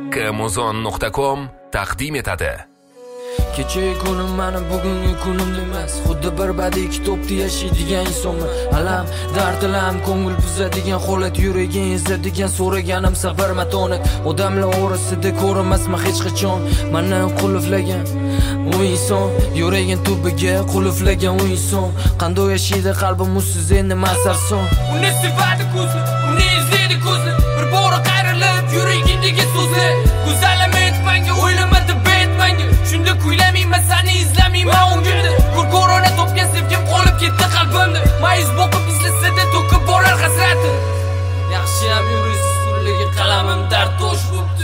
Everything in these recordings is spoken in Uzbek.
Haqqimuzon.com taqdim etadi. Kechagi kunim meni bugungi kunim emas. Xuddi bir badiiy kitobda yashaydigan insonman. Alam, dardilam, ko'ngil buzadigan holat, yuragiga ezadigan so'raganim sabr matonat. Odamlar orasida ko'rmasman hech qachon meni qulflagan u inson, yuragim tubiga qulflagan u inson. Qanday yashaydi qalbim usiz endi masarson. Uni sevadi ko'zli, uni izlaydi ko'zli. Bir bora qayrilib yuragidagi so'zli. Go'zalim aytmanga, o'ylama deb aytmanga. Shunda kuylamayman, seni izlamayman o'ngimda. Ko'rona topgan sevgim qolib ketdi qalbimda. Mayiz boqib izlasada to'kib borar hasratim. Yaxshiyam yurisiz surligi qalamim dard tosh bo'libdi.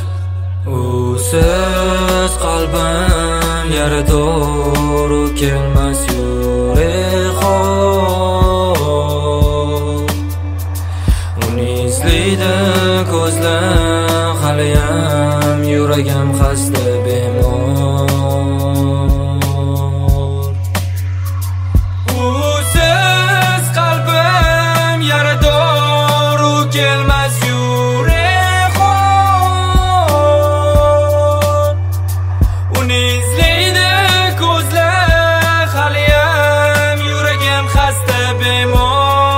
Usiz qalbim yarador, kelmas yurek hol. Uni izlaydi ko'zlar, haliyam yuragim xasta bemor. Usiz qalbim yarador, kelmas yurek hol. Uni izlaydi ko'zlar, haliyam yuragim xasta bemor.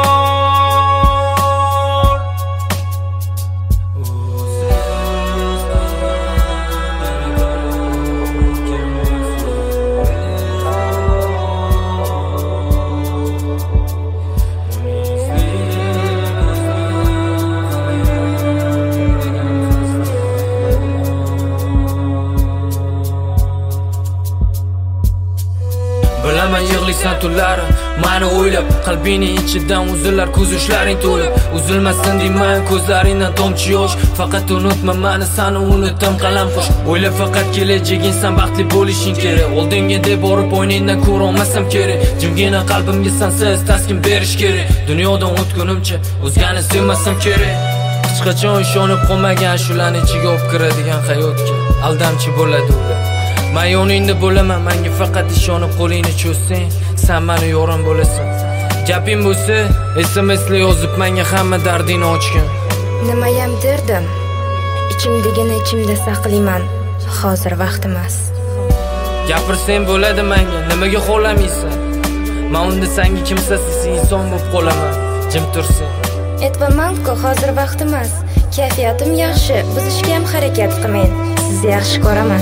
Bilaman yig'laysan tunlari, meni o'ylab, qalbingning ichidan uzilar ko'z yoshlaring to'lib. Uzilmasin deyman ko'zlaringdan tomchi yosh, faqat unutma meni, seni unutdim qalam qo'sh. O'ylab faqat kelajagingsan, baxtli bo'lishing kerak. Oldinga deb borib o'yningdan ko'ra olmasam kerak. Jimgina qalbimga sensiz taskin berish kerak. Dunyodan o'tgunimcha o'zgani sevmasam kerak. Hech qachon ishonib qolmagan shularni ichiga olib kiradigan hayotga aldamchi bo'ladi ular. Men yoningda bo'laman, menga faqat ishonib qo'lingni cho'zsang, sen meni yorim bo'lasan. Gaping bo'lsa, SMS'li yozib menga hamma dardingni ochgin. Nimayam derdim, ichimdagini ichimda saqlayman. Hozir vaqt emas. Gapirsang bo'ladi menga, nimaga xohlamaysan? Men unda senga kimsasiz inson bo'lib qolaman. Jim tursang. Aytmaman-ku, hozir vaqt emas. Kayfiyatim yaxshi, buzishga ham harakat qilmang. Sizni yaxshi ko'raman.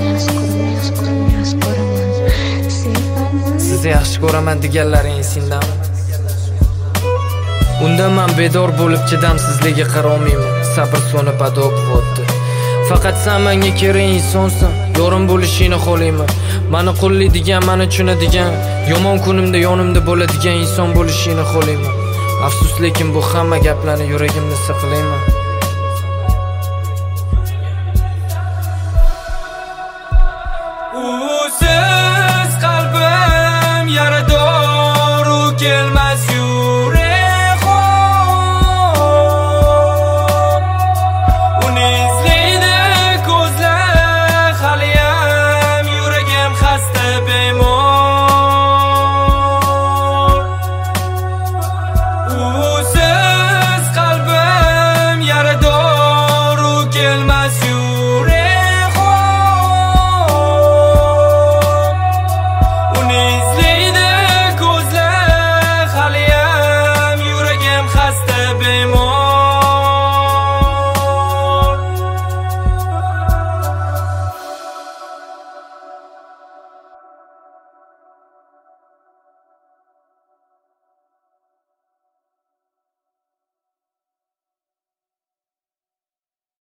Sizni yaxshi ko'raman deganlaring esingdami? Unda men bedor bo'lib chidamsizligiga qarolmayman. Sabr so'nib ado bo'lyapti. Faqat sen menga kerak insonsan, yorim bo'lishingni xohlayman. Meni qo'llaydigan, meni tushunadigan, yomon kunimda yonimda bo'ladigan inson bo'lishingni xohlayman. Afsus, lekin bu hamma gaplarni yuragimda saqlayman.